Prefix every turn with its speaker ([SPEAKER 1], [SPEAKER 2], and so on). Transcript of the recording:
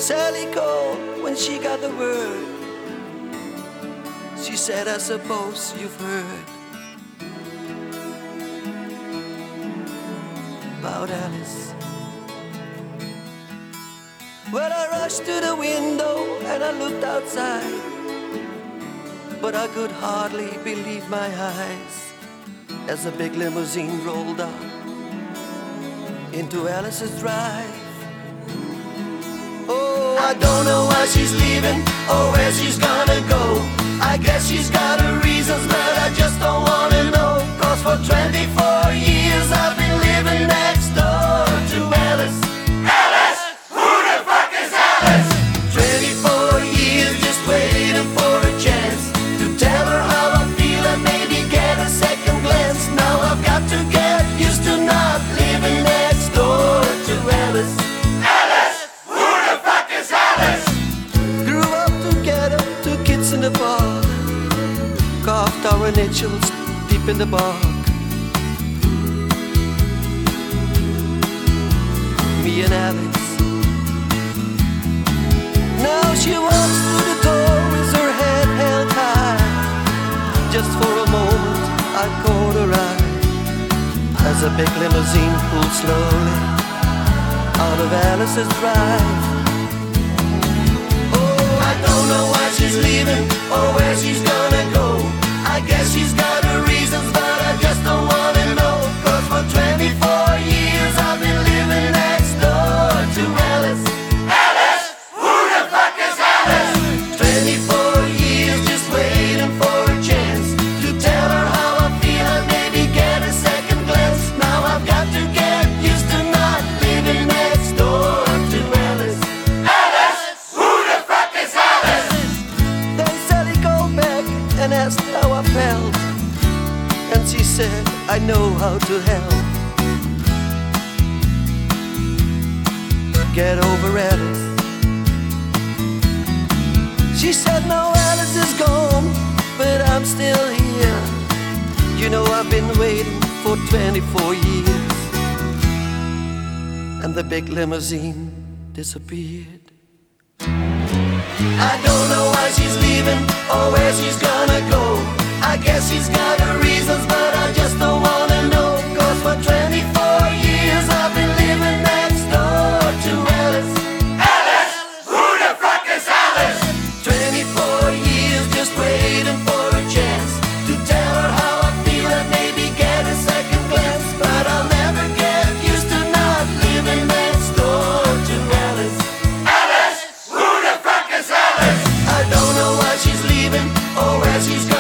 [SPEAKER 1] Sally called when she got the word. She said, I suppose you've heard about Alice. Well, I rushed to the window and I looked outside, but I could hardly believe my eyes as a big limousine rolled up into Alice's drive. Oh, I don't know why she's leaving or where she's gonna go. I guess she's got her reasons, but I just don't wanna know. 'Cause for 24 years I've been living next door to Alice.
[SPEAKER 2] Alice! Who the fuck is Alice?
[SPEAKER 1] 24 years just waiting for a chance to tell her how I feel and maybe get a second glance. Now I've got to get used to not living next door to Alice.
[SPEAKER 2] Alice! Who the fuck is Alice?
[SPEAKER 1] Grew up together, 2 kids in the park, carved our initials deep in the bark. Me and Alice. Now she walks through the door with her head held high. Just for a moment I caught her eye as a big limousine pulled slowly out of Alice's drive. Oh, I don't know why she's leaving or where she's gonna go. I guess she's got her reasons, but I just don't wanna know. 'Cause for 24 years I've been living next door to Alice.
[SPEAKER 2] Alice! Who the fuck is Alice?
[SPEAKER 1] 24 years just waiting for a chance to tell her how I feel and maybe get a second glance. Now I've got to get used to not living next door to Alice.
[SPEAKER 2] Alice! Who the fuck is Alice?
[SPEAKER 1] Then Sally called back and asked how I felt, and she said, I know how to help. Get over Alice. She said, now Alice is gone, but I'm still here. You know I've been waiting for 24 years. And the big limousine disappeared. I don't know why she's leaving or where she's gonna go. I guess she's got her reasons, but I just don't wanna know. 'Cause for 24 years I've been living next door to Alice.
[SPEAKER 2] Alice! Who the fuck is Alice?
[SPEAKER 1] 24 years just waiting for a chance to tell her how I feel and maybe get a second glance. But I'll never get used to not living next door to Alice.
[SPEAKER 2] Alice! Who the fuck is Alice?
[SPEAKER 1] I don't know why she's leaving or where she's